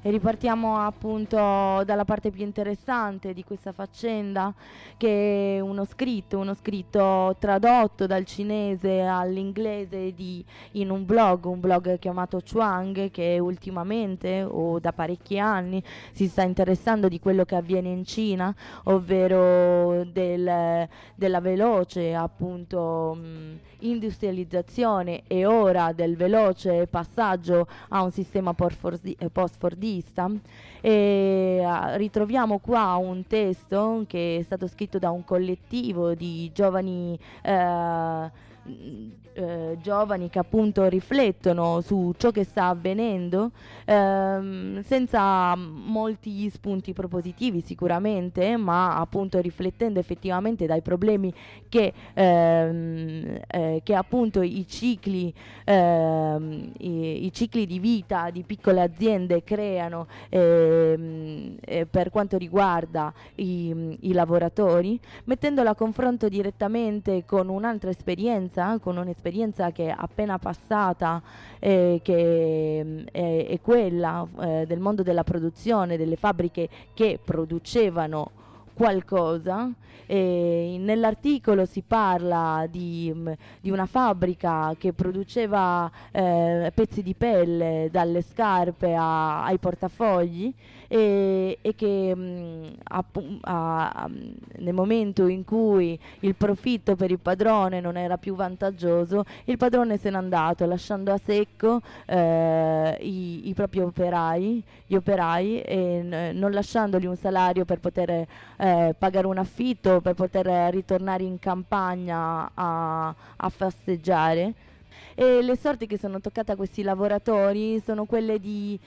E ripartiamo appunto dalla parte più interessante di questa faccenda, che è uno scritto tradotto dal cinese all'inglese in un blog chiamato Chuang, che ultimamente o da parecchi anni si sta interessando di quello che avviene in Cina, ovvero della veloce appunto industrializzazione e ora del veloce passaggio a un sistema post-fordista. E ritroviamo qua un testo che è stato scritto da un collettivo di giovani che appunto riflettono su ciò che sta avvenendo, senza molti spunti propositivi sicuramente, ma appunto riflettendo effettivamente dai problemi che appunto i cicli di vita di piccole aziende creano per quanto riguarda i lavoratori, mettendola a confronto direttamente con un'altra esperienza, con un'esperienza che è appena passata, che è quella del mondo della produzione, delle fabbriche che producevano qualcosa. Nell'articolo si parla di una fabbrica che produceva pezzi di pelle, dalle scarpe ai portafogli, e che nel momento in cui il profitto per il padrone non era più vantaggioso, il padrone se n'è andato lasciando a secco i propri gli operai, e non lasciandogli un salario per poter pagare un affitto, per poter ritornare in campagna a festeggiare. E le sorti che sono toccate a questi lavoratori sono quelle di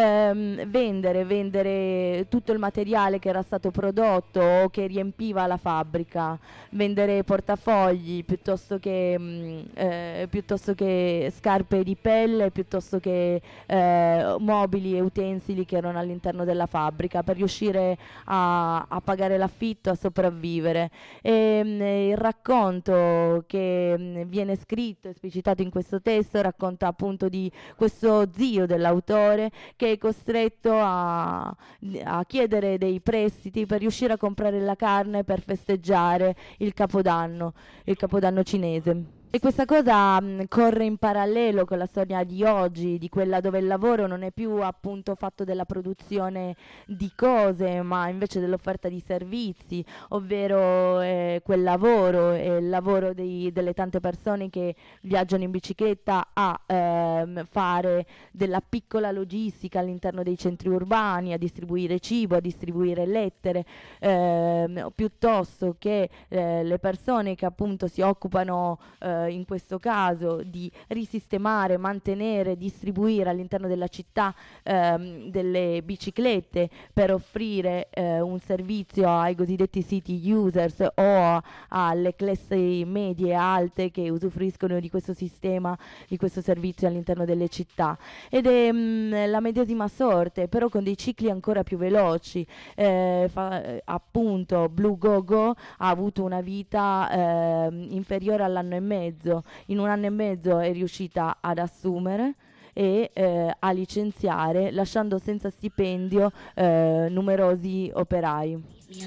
vendere tutto il materiale che era stato prodotto o che riempiva la fabbrica, vendere portafogli piuttosto che scarpe di pelle, piuttosto che mobili e utensili che erano all'interno della fabbrica, per riuscire a pagare l'affitto, a sopravvivere. Il racconto che viene scritto, esplicitato in questo testo, racconta appunto di questo zio dell'autore che è costretto a chiedere dei prestiti per riuscire a comprare la carne per festeggiare il Capodanno cinese. E questa cosa corre in parallelo con la storia di oggi, di quella dove il lavoro non è più appunto fatto della produzione di cose, ma invece dell'offerta di servizi, ovvero quel lavoro è il lavoro delle tante persone che viaggiano in bicicletta a fare della piccola logistica all'interno dei centri urbani, a distribuire cibo, a distribuire lettere, piuttosto che le persone che appunto si occupano in questo caso di risistemare, mantenere, distribuire all'interno della città delle biciclette per offrire un servizio ai cosiddetti city users o alle classi medie e alte che usufruiscono di questo sistema, di questo servizio all'interno delle città. Ed è la medesima sorte, però con dei cicli ancora più veloci. Appunto Blue Gogo ha avuto una vita inferiore all'anno e mezzo. In un anno e mezzo è riuscita ad assumere e a licenziare, lasciando senza stipendio numerosi operai.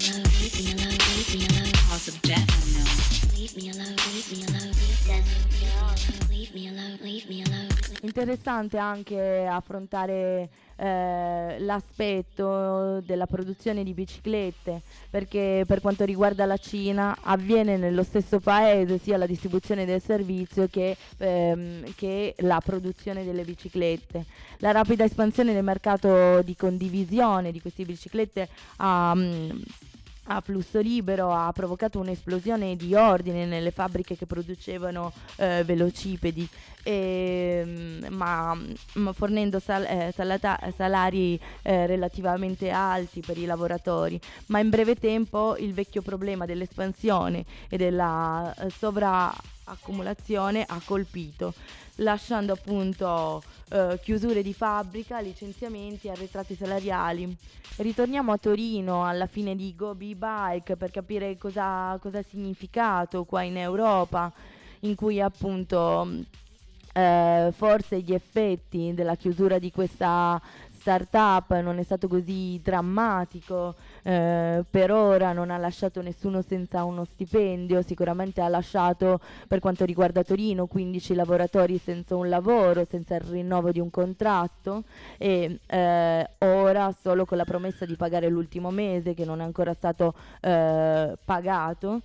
Interessante anche affrontare l'aspetto della produzione di biciclette, perché per quanto riguarda la Cina avviene nello stesso paese sia la distribuzione del servizio che la produzione delle biciclette. La rapida espansione del mercato di condivisione di queste biciclette a flusso libero ha provocato un'esplosione di ordine nelle fabbriche che producevano velocipedi, ma fornendo salari relativamente alti per i lavoratori. Ma in breve tempo il vecchio problema dell'espansione e della sovraccumulazione ha colpito, lasciando appunto chiusure di fabbrica, licenziamenti, arretrati salariali. Ritorniamo a Torino alla fine di Gobi Bike per capire cosa ha significato qua in Europa, in cui appunto forse gli effetti della chiusura di questa startup non è stato così drammatico, per ora non ha lasciato nessuno senza uno stipendio, sicuramente ha lasciato, per quanto riguarda Torino, 15 lavoratori senza un lavoro, senza il rinnovo di un contratto, e ora solo con la promessa di pagare l'ultimo mese che non è ancora stato pagato.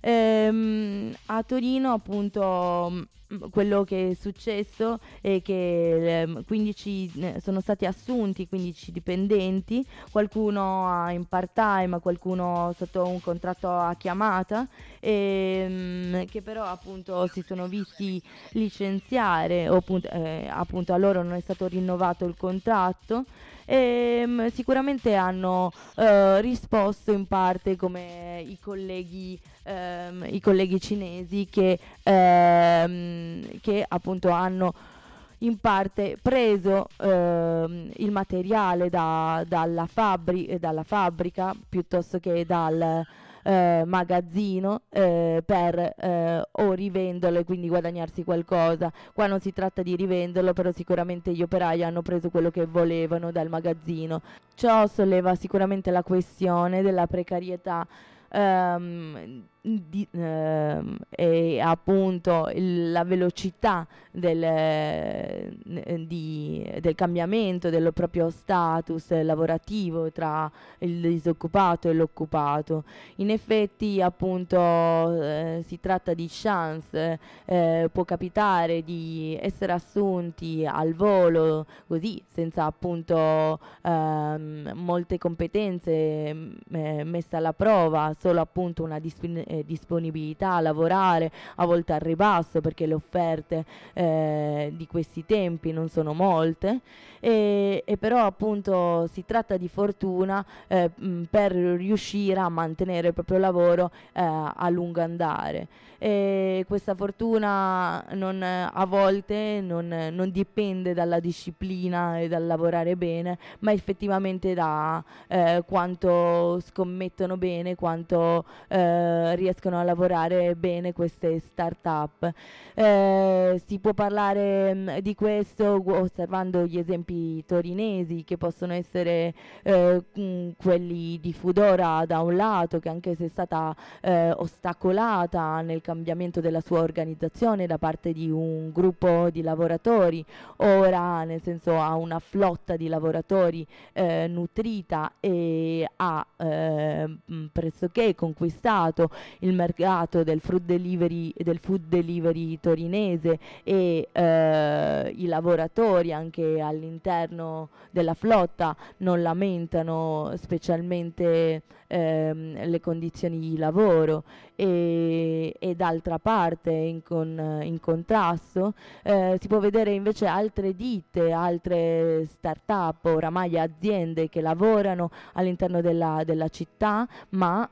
A Torino appunto quello che è successo è che 15 sono stati assunti 15 dipendenti, qualcuno in part time, qualcuno sotto un contratto a chiamata, che però appunto si sono visti licenziare, o appunto a loro non è stato rinnovato il contratto. Sicuramente hanno risposto in parte come i colleghi cinesi che appunto hanno in parte preso il materiale dalla fabbrica piuttosto che dal magazzino, per o rivenderlo e quindi guadagnarsi qualcosa. Qua non si tratta di rivenderlo, però sicuramente gli operai hanno preso quello che volevano dal magazzino. Ciò solleva sicuramente la questione della precarietà e appunto la velocità del cambiamento del proprio status lavorativo tra il disoccupato e l'occupato. In effetti appunto si tratta di chance, può capitare di essere assunti al volo così senza appunto molte competenze messe alla prova, solo appunto una disponibilità a lavorare, a volte al ribasso perché le offerte di questi tempi non sono molte, e però appunto si tratta di fortuna per riuscire a mantenere il proprio lavoro a lungo andare. E questa fortuna a volte non dipende dalla disciplina e dal lavorare bene, ma effettivamente da quanto scommettono bene, quanto riescono a lavorare bene queste start-up. Si può parlare di questo osservando gli esempi torinesi, che possono essere quelli di Foodora da un lato, che anche se è stata ostacolata nel cambiamento della sua organizzazione da parte di un gruppo di lavoratori, ora nel senso ha una flotta di lavoratori nutrita e ha pressoché conquistato il mercato del food delivery torinese, e i lavoratori anche all'interno della flotta non lamentano specialmente le condizioni di lavoro, e d'altra parte in contrasto si può vedere invece altre ditte, altre start-up, oramai aziende che lavorano all'interno della città, ma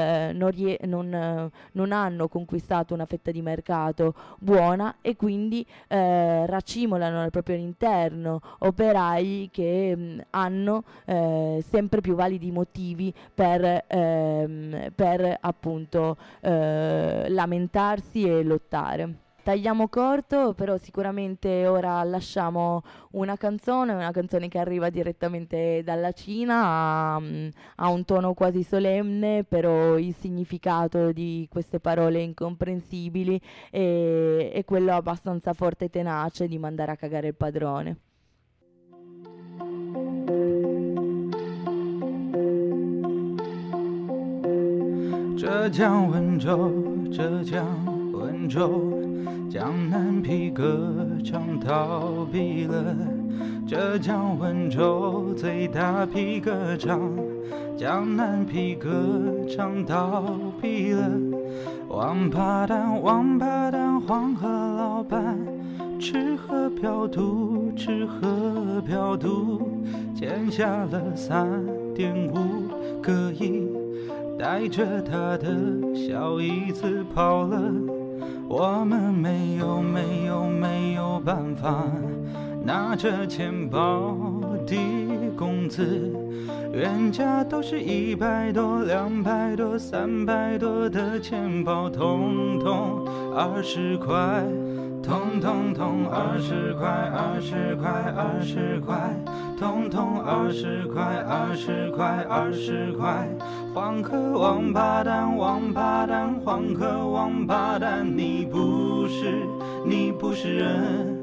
non hanno conquistato una fetta di mercato buona, e quindi racimolano al proprio interno operai che hanno sempre più validi motivi per appunto lamentarsi e lottare. Tagliamo corto, però sicuramente ora lasciamo una canzone che arriva direttamente dalla Cina, ha un tono quasi solenne, però il significato di queste parole incomprensibili è quello abbastanza forte e tenace di mandare a cagare il padrone. 浙江温州，浙江温州，江南皮革厂倒闭了。浙江温州最大皮革厂，江南皮革厂倒闭了。王八蛋，王八蛋，黄河老板，吃喝嫖赌，吃喝嫖赌，欠下了3.5个亿。带着他的小姨子跑了，我们没有办法，拿着钱包抵工资，原价都是100多、200多、300多的钱包，统统20块， 通通通20块20块20块，通通20块20块20块。黄河王八蛋王八蛋，黄河王八蛋，你不是人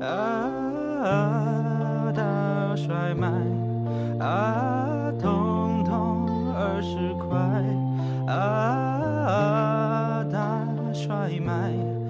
啊！大甩卖啊，通通20块啊，大甩卖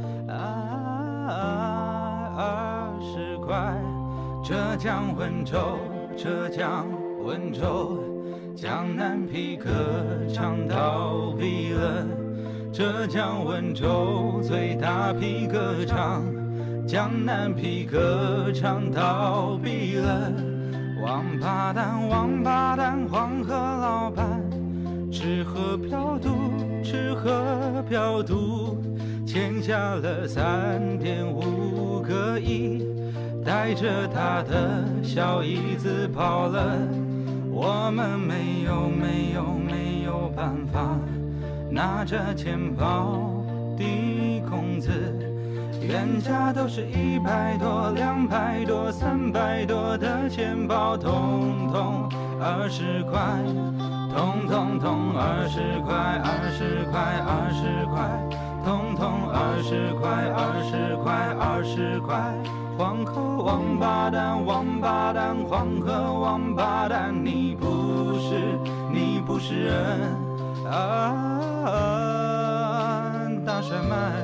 啊，20块。浙江温州，浙江温州，江南皮革厂倒闭了。浙江温州最大皮革厂，江南皮革厂倒闭了。王八蛋王八蛋，黄河老板，吃喝嫖赌吃喝嫖赌，欠下了3.5个亿，带着他的小姨子跑了。我们没有办法，拿着钱包抵空子，原价都是100多200多300多的钱包，通通20块，通通通20块20块20块，通通20块20块20块。黄河王八蛋王八蛋，黄河王八蛋，你不是人啊！大甩卖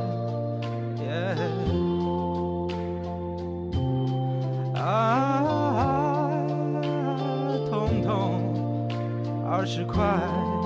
啊，通通20块。